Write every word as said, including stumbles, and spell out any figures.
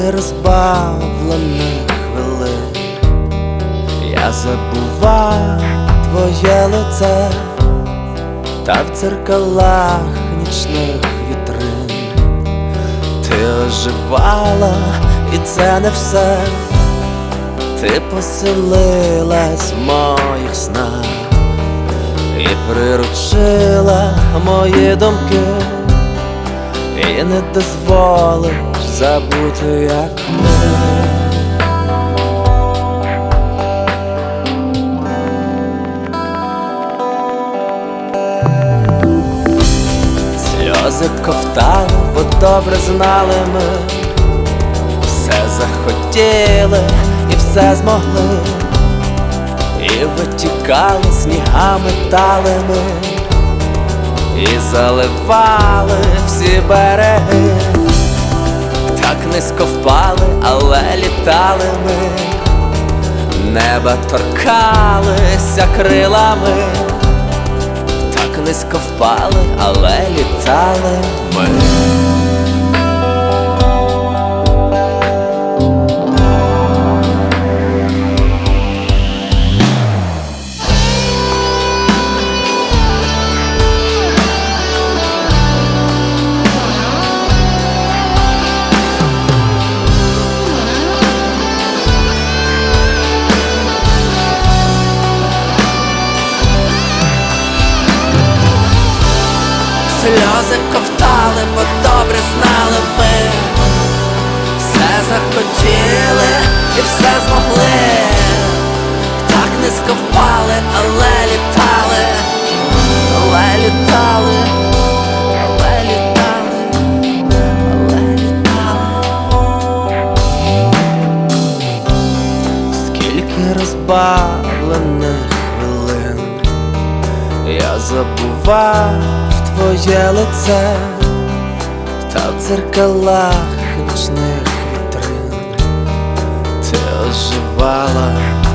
Скільки розбавлених хвилин я забував твоє лице, та в дзеркалах нічних вітрин ти оживала, і це не все. Ти поселилась в моїх снах і приручила мої думки, і не дозволиш забути, як ми. Сльози ковтали, бо добре знали ми, все захотіли і все змогли, і витікали снігами талими, і заливали всі береги. Так низько впали, але літали ми, неба торкалися крилами. Так низько впали, але літали ми. Сльози ковтали, бо добре знали ми, все захотіли і все змогли. Так низько впали, але літали, але літали, але літали, але літали. Скільки розбавлених хвилин я забував твоє лице, та в дзеркалах нічних вітрин ти оживала.